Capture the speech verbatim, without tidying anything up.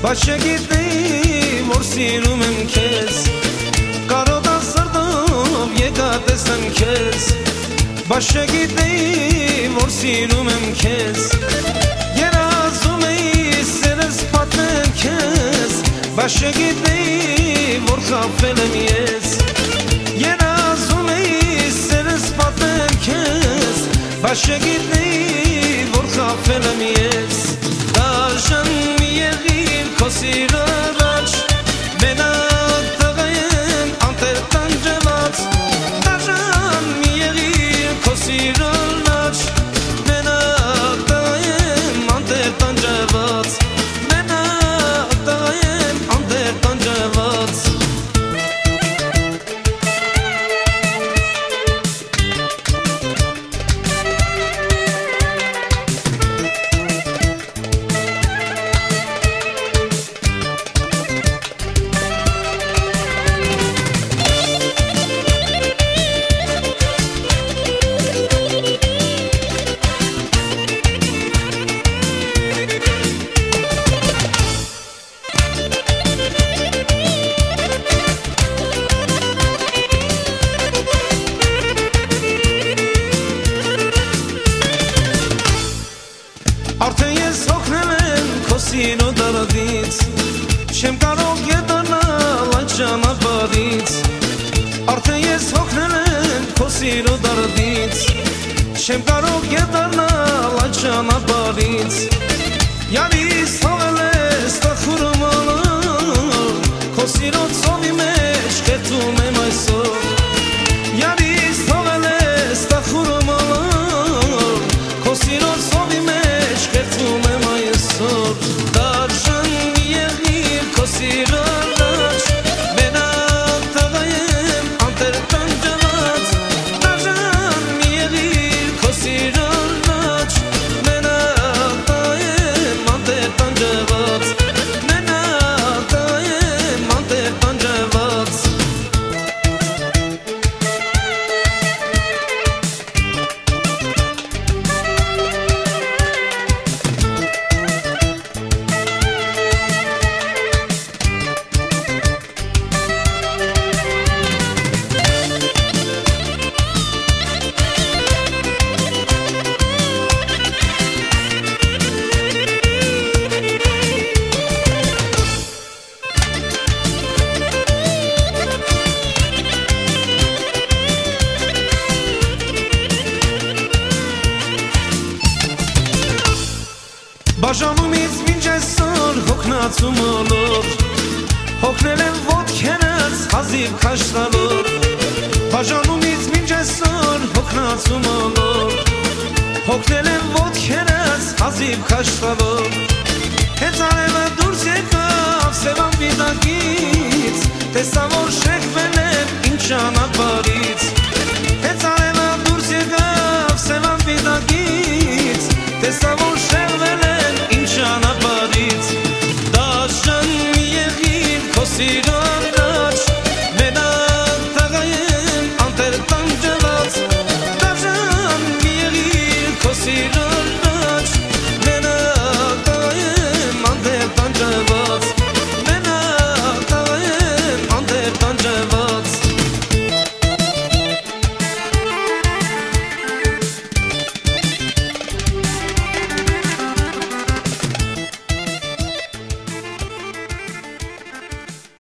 Բայց չգիտեի, որ սիրում եմ քեզ Կարոտա սրտով եկա տեսեմ քեզ Բայց չգիտեի, որ սիրում եմ քեզ Երազում էի սերս պատմել քեզ Բայց չգիտեի, որ խաբվել եմ ես Երազում էի սերս պատմել քեզ Բայց չգիտեի, որ խաբվել եմ ես Դաժան մի եղիր քո սիրո առաջ Մենակ տղա եմ անտեր տանջված Դաժան մի եղիր քո սիրո առաջ Մենակ տղա եմ անտեր տանջված Մենակ տղա եմ անտեր տանջված Արդեն ես հոգնել եմ քո սիրո դարդից Չեմ կարող ետանալ այդ ճանապարհից Արդեն ես հոգնել եմ քո սիրո դարդից Չեմ կարող ետանալ այդ ճանապարհից Յարիս հողել ես տխուրում ալոր Քո սիրո ծովի մեջ կերտում եմ այսօր Յարիս հողել ես տխուրում ալոր Քո սիրո ծովի մեջ կերտում եմ այսօր Դաժան մի եղիր քո սիրո առաջ Մենակ տղա եմ անտեր տանջված Դաժան մի եղիր քո սիրո առաջ Մենակ տղա եմ անտեր տանջված Մենակ տղա եմ անտեր տանջված Բաժանումից մինչ այսօր հոգնածում ոլոր Հոգնել եմ ոտքերս հազիվ քաշտալոր Բաժանումից մինչ այսօր հոգնածում ոլոր Հոգնել եմ ոտքերս հազիվ քաշտալոր Հենց արևը դուրս եկավ սևան վիդակից Տեսավ